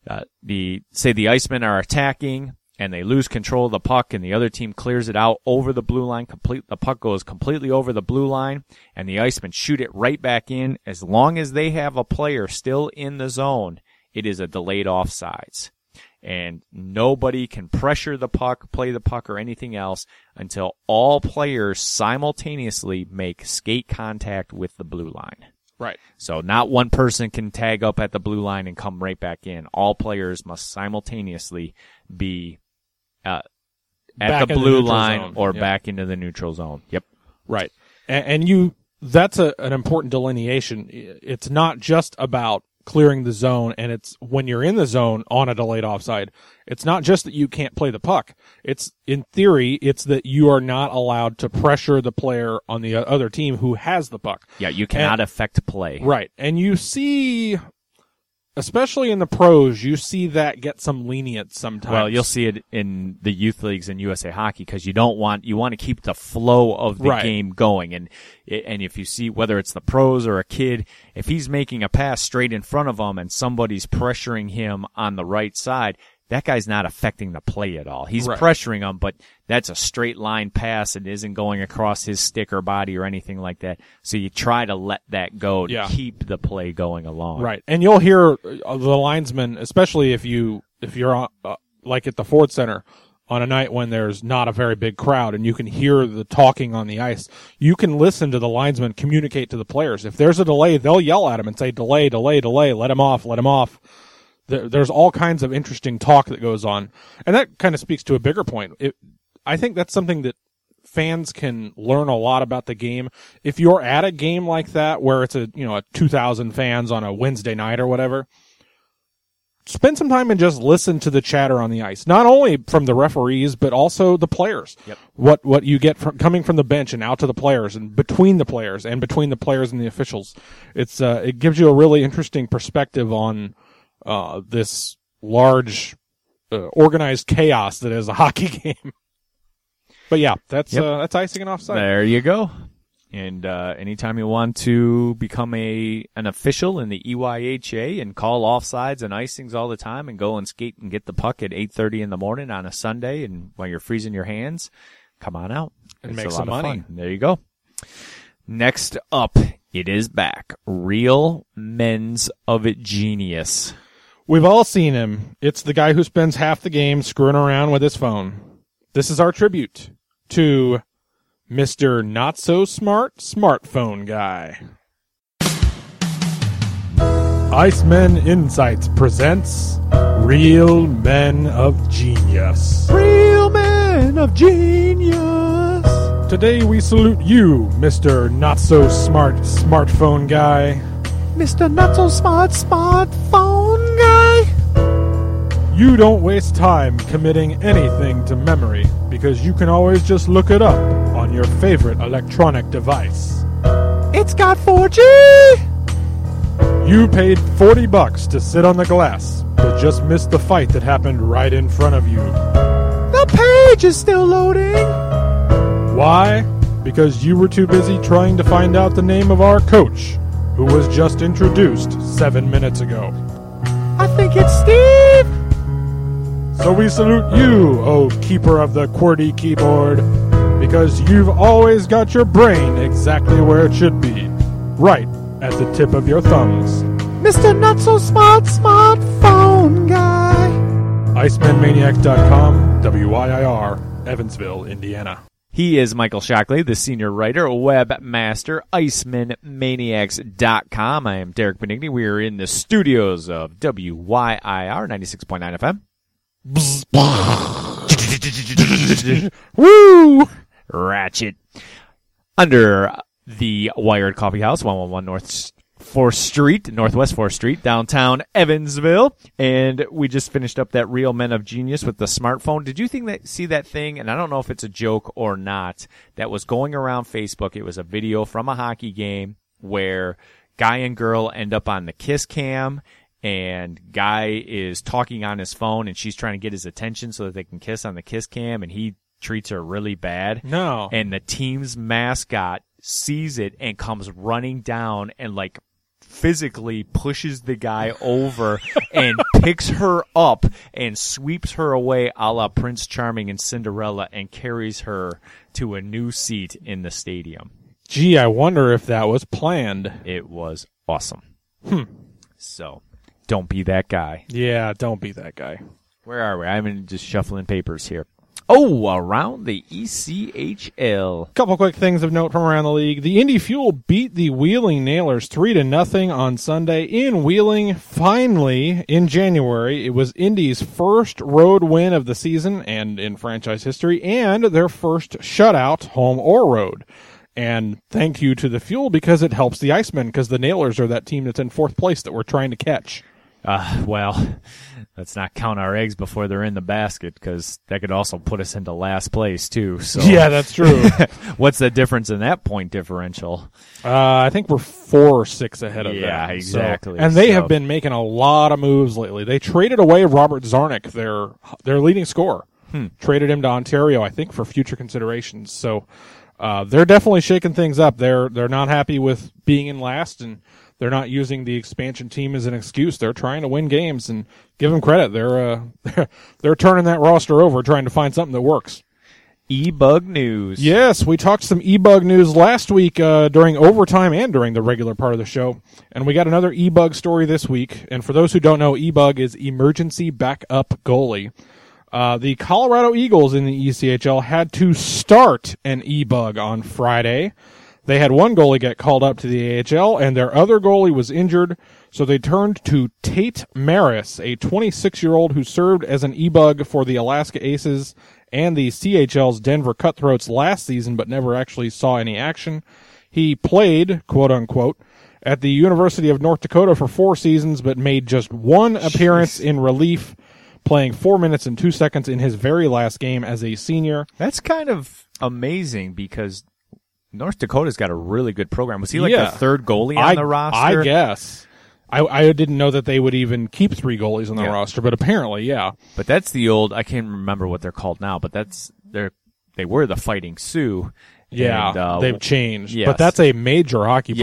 S6: the Icemen are attacking and they lose control of the puck and the other team clears it out over the blue line, the puck goes completely over the blue line and the Icemen shoot it right back in, as long as they have a player still in the zone, it is a delayed offsides. And nobody can pressure the puck, play the puck, or anything else until all players simultaneously make skate contact with the blue line.
S5: Right.
S6: So not one person can tag up at the blue line and come right back in. All players must simultaneously be at the blue line or back into the neutral zone. Yep.
S5: Right. And that's an important delineation. It's not just about clearing the zone, and it's when you're in the zone on a delayed offside. It's not just that you can't play the puck. It's, in theory, it's that you are not allowed to pressure the player on the other team who has the puck.
S6: Yeah, you cannot affect play.
S5: Right. And you see, especially in the pros, you see that get some lenience sometimes.
S6: Well, you'll see it in the youth leagues in USA Hockey because you want to keep the flow of the game going. And if you see whether it's the pros or a kid, if he's making a pass straight in front of him and somebody's pressuring him on the right side, that guy's not affecting the play at all. He's pressuring him, but that's a straight line pass and isn't going across his stick or body or anything like that. So you try to let that go to keep the play going along.
S5: Right. And you'll hear the linesmen, especially if you're like at the Ford Center on a night when there's not a very big crowd and you can hear the talking on the ice, you can listen to the linesmen communicate to the players. If there's a delay, they'll yell at him and say, delay, delay, delay, let him off, let him off. There's all kinds of interesting talk that goes on. And that kind of speaks to a bigger point. I think that's something that fans can learn a lot about the game. If you're at a game like that where it's a 2,000 fans on a Wednesday night or whatever, spend some time and just listen to the chatter on the ice. Not only from the referees, but also the players.
S6: Yep.
S5: What you get from coming from the bench and out to the players and between the players and between the players and the officials. It gives you a really interesting perspective on this large, organized chaos that is a hockey game. But yeah, that's icing and offside.
S6: There you go. And anytime you want to become an official in the EYHA and call offsides and icings all the time and go and skate and get the puck at 8:30 in the morning on a Sunday and while you're freezing your hands, come on out.
S5: And make some money.
S6: Fun. There you go. Next up, it is back. Real Men's of Genius.
S5: We've all seen him. It's the guy who spends half the game screwing around with his phone. This is our tribute to Mr. Not So Smart Smartphone Guy. Icemen Insights presents Real Men of Genius.
S6: Real Men of Genius.
S5: Today we salute you, Mr. Not So Smart Smartphone Guy.
S6: Mr. Not So Smart Smartphone Guy.
S5: You don't waste time committing anything to memory because you can always just look it up on your favorite electronic device.
S6: It's got 4G!
S5: You paid $40 to sit on the glass, but just missed the fight that happened right in front of you.
S6: The page is still loading!
S5: Why? Because you were too busy trying to find out the name of our coach, who was just introduced 7 minutes ago.
S6: I think it's Steve!
S5: So we salute you, oh keeper of the QWERTY keyboard, because you've always got your brain exactly where it should be, right at the tip of your thumbs.
S6: Mr. Not So Smart Smartphone Guy.
S5: IcemanManiacs.com, WYIR, Evansville, Indiana.
S6: He is Michael Shockley, the senior writer, webmaster, IcemanManiacs.com. I am Derek Benigni. We are in the studios of WYIR 96.9 FM.
S5: Woo!
S6: Ratchet. Under the Wired Coffee House, 111 Northwest 4th Street, downtown Evansville. And we just finished up that Real Men of Genius with the smartphone. Did you see that thing? And I don't know if it's a joke or not, that was going around Facebook. It was a video from a hockey game where guy and girl end up on the kiss cam, and guy is talking on his phone and she's trying to get his attention so that they can kiss on the kiss cam, and he treats her really bad.
S5: No.
S6: And the team's mascot sees it and comes running down and physically pushes the guy over and picks her up and sweeps her away a la Prince Charming and Cinderella and carries her to a new seat in the stadium.
S5: Gee, I wonder if that was planned.
S6: It was awesome. So, don't be that guy.
S5: Yeah, don't be that guy.
S6: Where are we? I'm just shuffling papers here. Oh, around the ECHL.
S5: Couple quick things of note from around the league. The Indy Fuel beat the Wheeling Nailers 3-0 on Sunday in Wheeling. Finally, in January, it was Indy's first road win of the season and in franchise history, and their first shutout, home or road. And thank you to the fuel because it helps the Icemen, because the Nailers are that team that's in 4th place that we're trying to catch.
S6: Well, let's not count our eggs before they're in the basket, because that could also put us into last place too. So
S5: yeah, that's true.
S6: What's the difference in that point differential?
S5: I think we're 4 or 6 ahead of them.
S6: Yeah, exactly.
S5: So, and they have been making a lot of moves lately. They traded away Robert Zarnik, their leading scorer. Traded him to Ontario, I think, for future considerations. So they're definitely shaking things up. They're not happy with being in last, and they're not using the expansion team as an excuse. They're trying to win games, and give them credit. They're turning that roster over, trying to find something that works.
S6: E-Bug news.
S5: Yes, we talked some E-Bug news last week during overtime and during the regular part of the show, and we got another E-Bug story this week. And for those who don't know, E-Bug is emergency backup goalie. The Colorado Eagles in the ECHL had to start an E-Bug on Friday. They had one goalie get called up to the AHL, and their other goalie was injured, so they turned to Tate Maris, a 26-year-old who served as an E-Bug for the Alaska Aces and the CHL's Denver Cutthroats last season, but never actually saw any action. He played, quote-unquote, at the University of North Dakota for 4 seasons, but made just one appearance in relief, playing 4 minutes and 2 seconds in his very last game as a senior.
S6: That's kind of amazing, because North Dakota's got a really good program. Was he the third goalie on the roster?
S5: I guess. I didn't know that they would even keep 3 goalies on the roster, but apparently, yeah.
S6: But that's the old, I can't remember what they're called now, but they were the Fighting Sioux.
S5: Yeah,
S6: and,
S5: they've changed.
S6: Yes.
S5: But that's a major hockey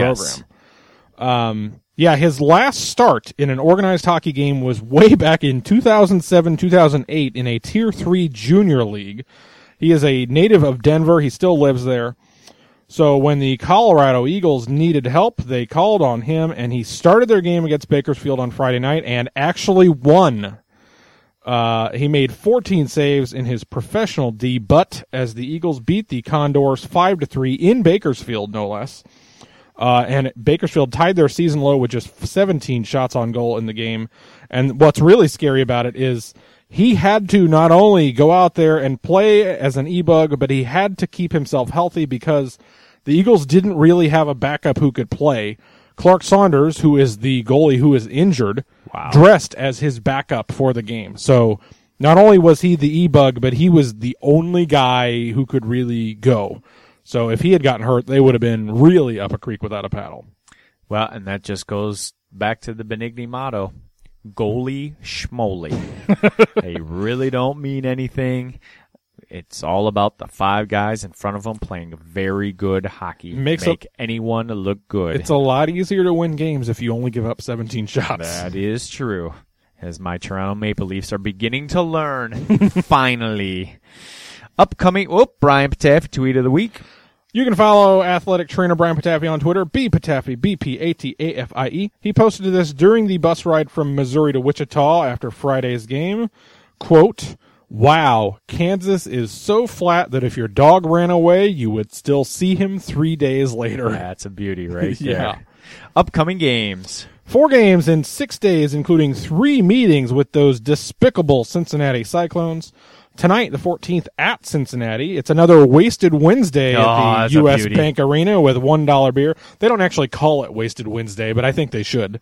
S5: program. Yeah, his last start in an organized hockey game was way back in 2007-2008 in a Tier 3 junior league. He is a native of Denver. He still lives there. So when the Colorado Eagles needed help, they called on him, and he started their game against Bakersfield on Friday night and actually won. He made 14 saves in his professional D, but as the Eagles beat the Condors 5-3 in Bakersfield, no less, and Bakersfield tied their season low with just 17 shots on goal in the game. And what's really scary about it is he had to not only go out there and play as an E-Bug, but he had to keep himself healthy because the Eagles didn't really have a backup who could play. Clark Saunders, who is the goalie who is injured, dressed as his backup for the game. So not only was he the E-Bug, but he was the only guy who could really go. So if he had gotten hurt, they would have been really up a creek without a paddle.
S6: Well, and that just goes back to the Benigni motto, goalie schmoly. They really don't mean anything. It's all about the 5 guys in front of them playing very good hockey. Make anyone look good.
S5: It's a lot easier to win games if you only give up 17 shots.
S6: That is true. As my Toronto Maple Leafs are beginning to learn, finally. Upcoming, Brian Patafi, tweet of the week.
S5: You can follow athletic trainer Brian Patafi on Twitter, bpatafi, B-P-A-T-A-F-I-E. He posted this during the bus ride from Missouri to Wichita after Friday's game. Quote, "Wow, Kansas is so flat that if your dog ran away, you would still see him 3 days later."
S6: That's a beauty right there.
S5: Yeah.
S6: Upcoming games.
S5: 4 games in 6 days, including 3 meetings with those despicable Cincinnati Cyclones. Tonight, the 14th, at Cincinnati. It's another Wasted Wednesday at the U.S. Bank Arena with $1 beer. They don't actually call it Wasted Wednesday, but I think they should.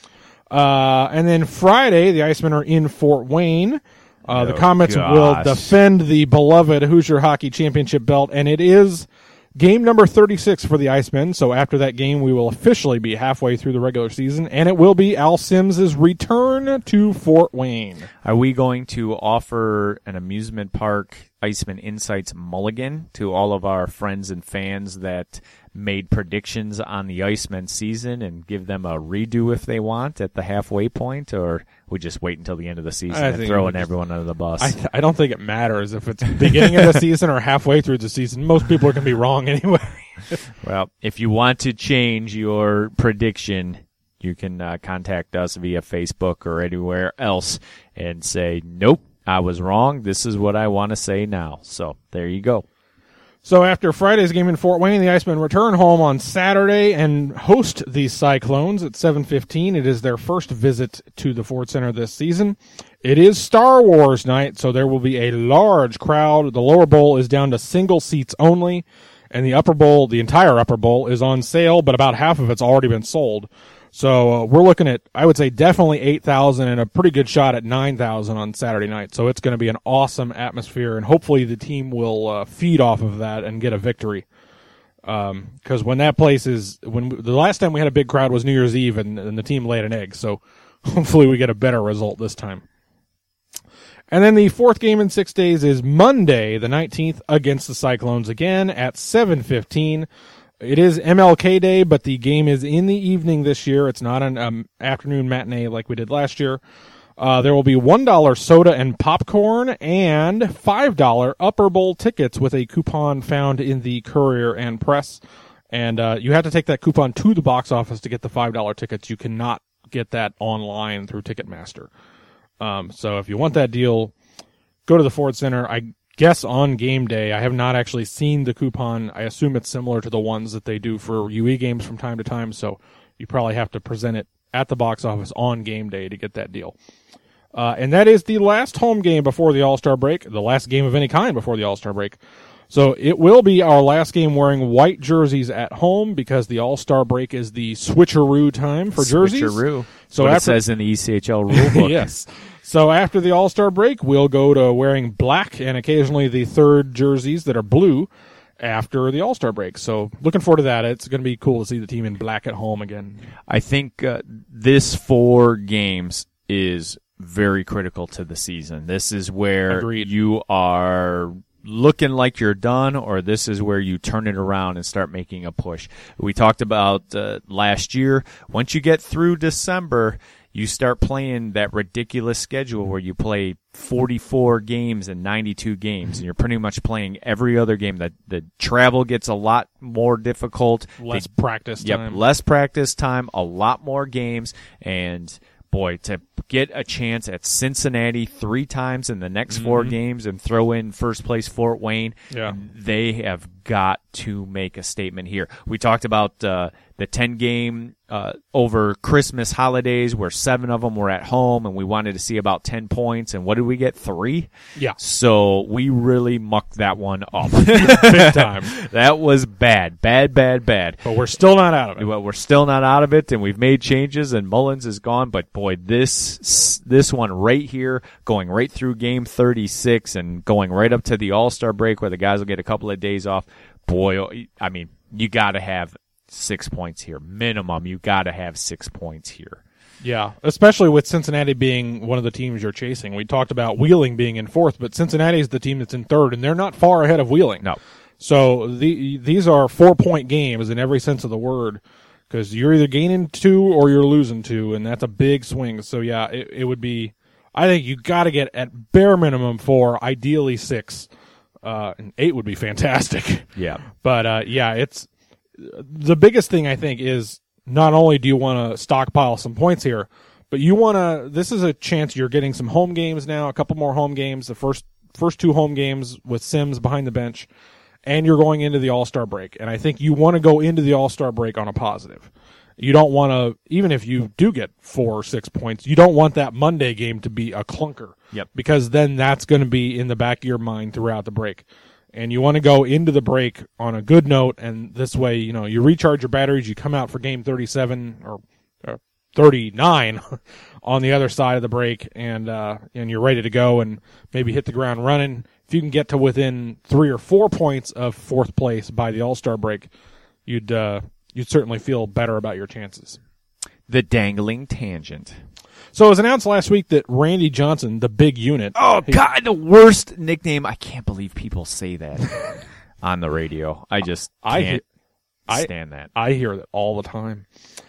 S5: And then Friday, the Icemen are in Fort Wayne. The Comets will defend the beloved Hoosier Hockey Championship belt, and it is game number 36 for the Icemen. So after that game, we will officially be halfway through the regular season, and it will be Al Sims' return to Fort Wayne.
S6: Are we going to offer an amusement park Iceman Insights mulligan to all of our friends and fans that made predictions on the Iceman season and give them a redo if they want at the halfway point, or we just wait until the end of the season and throwing everyone under the bus?
S5: I don't think it matters if it's beginning of the season or halfway through the season. Most people are going to be wrong anyway.
S6: Well, if you want to change your prediction, you can contact us via Facebook or anywhere else and say, nope, I was wrong. This is what I want to say now. So there you go.
S5: So after Friday's game in Fort Wayne, the Icemen return home on Saturday and host the Cyclones at 7:15. It is their first visit to the Ford Center this season. It is Star Wars night, so there will be a large crowd. The lower bowl is down to single seats only, And the Upper Bowl, the entire Upper Bowl, is on sale, but about half of it's already been sold. So we're looking at, I would say, definitely 8,000 and a pretty good shot at 9,000 on Saturday night. So it's going to be an awesome atmosphere, and hopefully the team will feed off of that and get a victory. Because when that place is, the last time we had a big crowd was New Year's Eve, and the team laid an egg. So hopefully we get a better result this time. And then the fourth game in 6 days is Monday, the 19th, against the Cyclones again at 7:15. It is MLK Day, but the game is in the evening this year. It's not an afternoon matinee like we did last year. There will be $1 soda and popcorn and $5 Upper Bowl tickets with a coupon found in the Courier and Press. And you have to take that coupon to the box office to get the $5 tickets. You cannot get that online through Ticketmaster. So if you want that deal, go to the Ford Center. I guess on game day. I have not actually seen the coupon. I assume it's similar to the ones that they do for UE games from time to time, so you probably have to present it at the box office on game day to get that deal. And that is the last home game before the All-Star break, the last game of any kind before the All-Star break. So it will be our last game wearing white jerseys at home because the All-Star break is the switcheroo time for jerseys.
S6: Switcheroo. So it says in the ECHL rulebook.
S5: Yes. So after the All-Star break, we'll go to wearing black and occasionally the third jerseys that are blue after the All-Star break. So looking forward to that. It's going to be cool to see the team in black at home again.
S6: I think this 4 games is very critical to the season. This is where
S5: Agreed.
S6: You are looking like you're done, or this is where you turn it around and start making a push. We talked about last year. Once you get through December, you start playing that ridiculous schedule where you play 44 games and 92 games, and you're pretty much playing every other game. The travel gets a lot more difficult.
S5: Less practice time.
S6: Yep, less practice time, a lot more games, and boy, to get a chance at Cincinnati 3 times in the next 4 games and throw in first place Fort Wayne, they have got to make a statement here. We talked about the 10-game over Christmas holidays where 7 of them were at home, and we wanted to see about 10 points. And what did we get? 3?
S5: Yeah.
S6: So we really mucked that one up.
S5: Big time.
S6: That was bad. Bad.
S5: But we're still not out of it.
S6: Well, we're still not out of it, and we've made changes, and Mullins is gone. But, boy, this one right here, going right through Game 36 and going right up to the All-Star break where the guys will get a couple of days off, boy, I mean, you got to have 6 points here. Minimum, you got to have 6 points here.
S5: Yeah, especially with Cincinnati being one of the teams you're chasing. We talked about Wheeling being in 4th, but Cincinnati is the team that's in 3rd, and they're not far ahead of Wheeling.
S6: No.
S5: So these are 4-point games in every sense of the word, because you're either gaining 2 or you're losing 2, and that's a big swing. So, yeah, it would be – I think you got to get at bare minimum 4, ideally 6. And 8 would be fantastic.
S6: Yeah.
S5: But, yeah, it's – the biggest thing I think is not only do you want to stockpile some points here, but you want to, this is a chance you're getting some home games now, a couple more home games, the first 2 home games with Sims behind the bench, and you're going into the All-Star break. And I think you want to go into the All-Star break on a positive. You don't want to, even if you do get 4 or 6 points, you don't want that Monday game to be a clunker.
S6: Yep.
S5: Because then that's going to be in the back of your mind throughout the break. And you want to go into the break on a good note, and this way, you know, you recharge your batteries, you come out for game 37 or 39 on the other side of the break, and you're ready to go and maybe hit the ground running. If you can get to within 3 or 4 points of 4th place by the All-Star break, you'd certainly feel better about your chances.
S6: The dangling tangent.
S5: So it was announced last week that Randy Johnson, the big unit.
S6: Oh, God, the worst nickname. I can't believe people say that on the radio. I just can't stand that.
S5: I hear that all the time.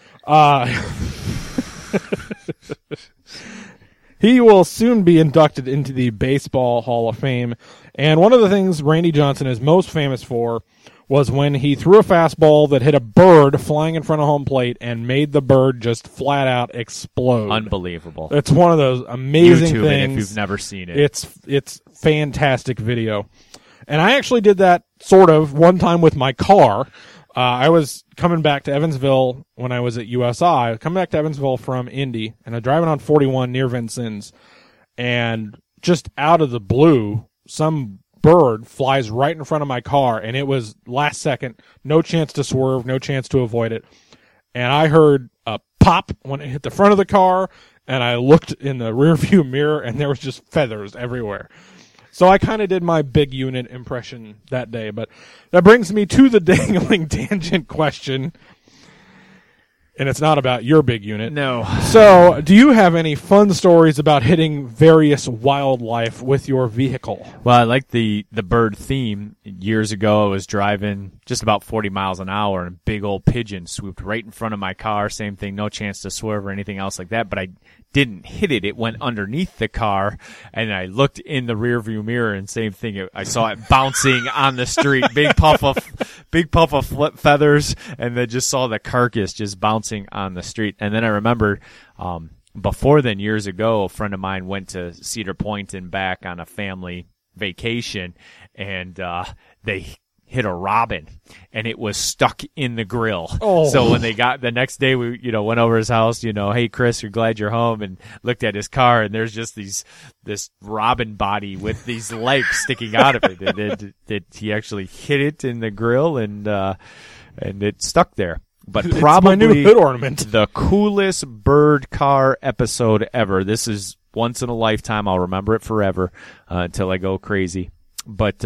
S5: He will soon be inducted into the Baseball Hall of Fame. And one of the things Randy Johnson is most famous for was when he threw a fastball that hit a bird flying in front of home plate and made the bird just flat out explode.
S6: Unbelievable.
S5: It's one of those amazing
S6: YouTube
S5: things.
S6: It if you've never seen it.
S5: It's fantastic video. And I actually did that sort of one time with my car. I was coming back to Evansville when I was at USI. I was coming back to Evansville from Indy, and I'm driving on 41 near Vincennes. And just out of the blue, some bird flies right in front of my car, and it was last second, no chance to swerve, no chance to avoid it. And I heard a pop when it hit the front of the car, and I looked in the rearview mirror, and there was just feathers everywhere. So I kind of did my big unit impression that day. But that brings me to the dangling tangent question. And it's not about your big unit.
S6: No.
S5: So, do you have any fun stories about hitting various wildlife with your vehicle?
S6: Well, I like the bird theme. Years ago, I was driving just about 40 miles an hour, and a big old pigeon swooped right in front of my car. Same thing, no chance to swerve or anything else like that, but I didn't hit it. It went underneath the car, and I looked in the rearview mirror, and same thing. I saw it bouncing on the street, big puff of feathers, and then just saw the carcass just bouncing on the street. And then I remembered, before then, years ago, a friend of mine went to Cedar Point and back on a family vacation, and they hit a robin, and it was stuck in the grill.
S5: Oh.
S6: So when they got the next day, we went over his house. Hey Chris, you're glad you're home, and looked at his car, and there's just this robin body with these legs sticking out of it. And he actually hit it in the grill, and it stuck there. But
S5: It's
S6: probably
S5: my new hood ornament.
S6: the coolest bird car episode ever. This is once in a lifetime. I'll remember it forever until I go crazy. But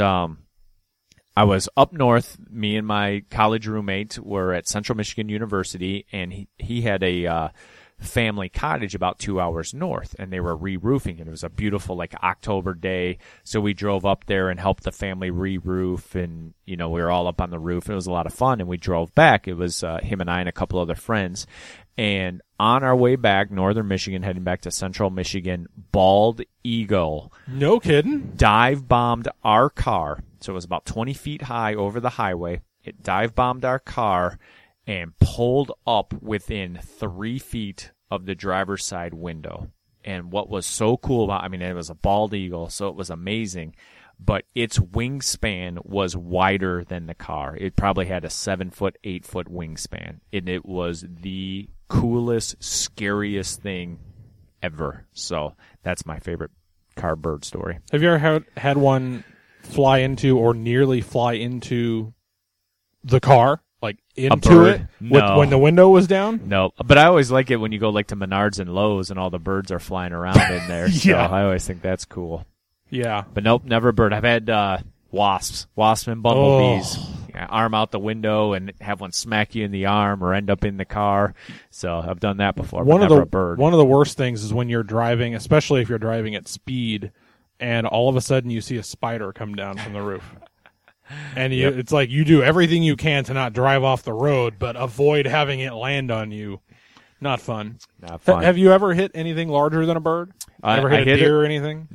S6: I was up north. Me and my college roommate were at Central Michigan University, and he had a family cottage about 2 hours north, and they were re-roofing it. It was a beautiful October day, so we drove up there and helped the family re-roof, and we were all up on the roof. It was a lot of fun, and we drove back. It was him and I and a couple other friends, and on our way back, northern Michigan, heading back to central Michigan, bald eagle
S5: No kidding.
S6: dive bombed our car. So it was about 20 feet high over the highway. It dive bombed our car and pulled up within 3 feet of the driver's side window. And what was so cool about, it was a bald eagle, so it was amazing, but its wingspan was wider than the car. It probably had a 7-foot, 8-foot wingspan. And it was the coolest, scariest thing ever. So that's my favorite car bird story.
S5: Have you ever had one fly into or nearly fly into the car? Like into
S6: bird?
S5: it
S6: No.
S5: when the window was down?
S6: No, but I always like it when you go to Menards and Lowe's and all the birds are flying around in there. So
S5: Yeah.
S6: I always think that's cool.
S5: Yeah.
S6: But nope, never a bird. I've had wasps and bumblebees.
S5: Oh.
S6: Yeah, arm out the window and have one smack you in the arm or end up in the car. So I've done that before, but never a bird.
S5: One of the worst things is when you're driving, especially if you're driving at speed, and all of a sudden you see a spider come down from the roof. And it's like you do everything you can to not drive off the road, but avoid having it land on you. Not fun.
S6: Not fun.
S5: Have you ever hit anything larger than a bird? Ever hit a deer or anything?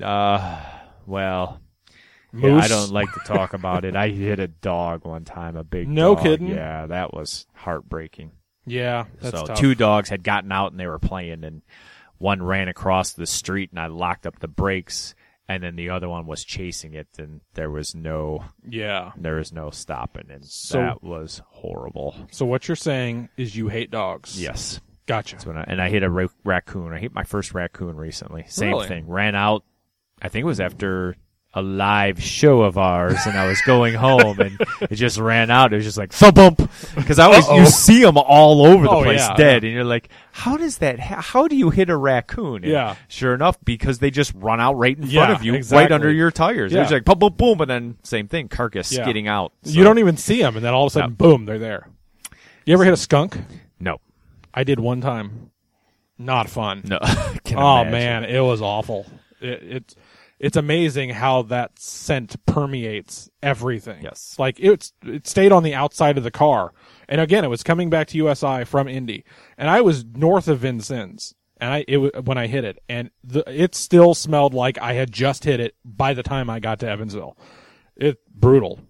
S6: Well,
S5: Moose?
S6: yeah, I don't like to talk about it. I hit a dog one time, a big
S5: No
S6: dog.
S5: kidding?
S6: Yeah, that was heartbreaking.
S5: Yeah, that's
S6: So
S5: tough.
S6: 2 dogs had gotten out and they were playing, and one ran across the street, and I locked up the brakes, and then the other one was chasing it, and there was no stopping, and
S5: So-
S6: that was horrible.
S5: So what you're saying is you hate dogs.
S6: Yes.
S5: Gotcha.
S6: That's when I hit a raccoon. I hit my first raccoon recently. Same
S5: Really?
S6: thing. Ran out. I think it was after a live show of ours, and I was going home, and it just ran out. It was just like thump bump, because you see them all over the place,
S5: yeah,
S6: dead, and you're like, how does that? How do you hit a raccoon? And
S5: Yeah.
S6: sure enough, because they just run out right in front of you, right
S5: exactly.
S6: under your tires.
S5: Yeah.
S6: It's like boom, boom, boom, and then same thing, carcass
S5: Yeah.
S6: skidding out. So,
S5: You don't even see them, and then all of a sudden, boom, they're there. You ever hit a skunk?
S6: No,
S5: I did one time. Not fun.
S6: no. Can
S5: Oh
S6: imagine.
S5: man, it was awful. It's amazing how that scent permeates everything.
S6: Yes.
S5: Like it stayed on the outside of the car. And again, it was coming back to USI from Indy. And I was north of Vincennes and when I hit it, and it still smelled like I had just hit it by the time I got to Evansville. It's brutal.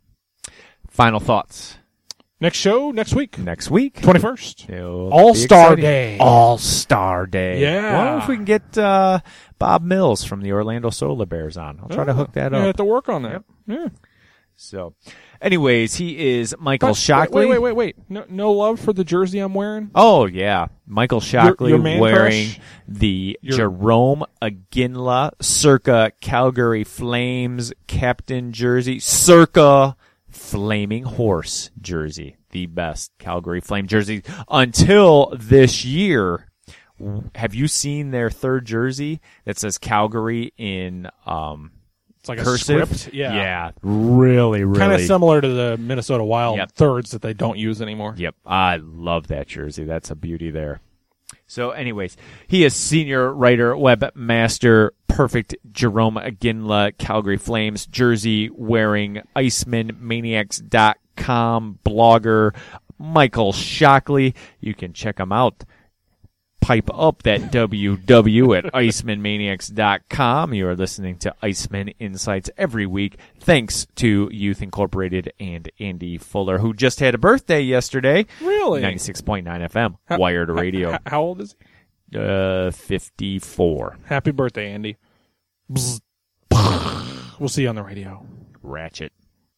S6: Final thoughts.
S5: Next show next week.
S6: Next week.
S5: 21st.
S6: It'll be
S5: All-Star
S6: exciting.
S5: Day.
S6: All-Star Day.
S5: Yeah.
S6: Well, if we can get Bob Mills from the Orlando Solar Bears on. I'll try to hook that
S5: You
S6: up.
S5: have to work on that. Yeah.
S6: So, anyways, he is Michael Shockley.
S5: Wait. No love for the jersey I'm wearing?
S6: Oh, yeah. Michael Shockley
S5: your man
S6: wearing
S5: crush?
S6: the Jerome Iginla circa Calgary Flames captain jersey, circa Flaming Horse jersey. The best Calgary Flame jersey until this year. Have you seen their third jersey that says Calgary in
S5: It's like
S6: cursive?
S5: a script. Yeah.
S6: Really.
S5: Kind of similar to the Minnesota Wild thirds that they don't use anymore.
S6: Yep, I love that jersey. That's a beauty there. So anyways, he is senior writer, webmaster, perfect Jerome Iginla, Calgary Flames jersey wearing IcemanManiacs.com blogger Michael Shockley. You can check him out. Pipe up that WW at IcemanManiacs.com. You are listening to Iceman Insights every week. Thanks to Youth Incorporated and Andy Fuller, who just had a birthday yesterday.
S5: Really?
S6: 96.9 FM, Wired Radio.
S5: How old is he?
S6: 54.
S5: Happy birthday, Andy. Bzz. We'll see you on the radio.
S6: Ratchet.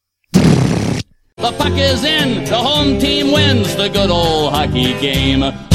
S1: The puck is in. The home team wins the good old hockey game.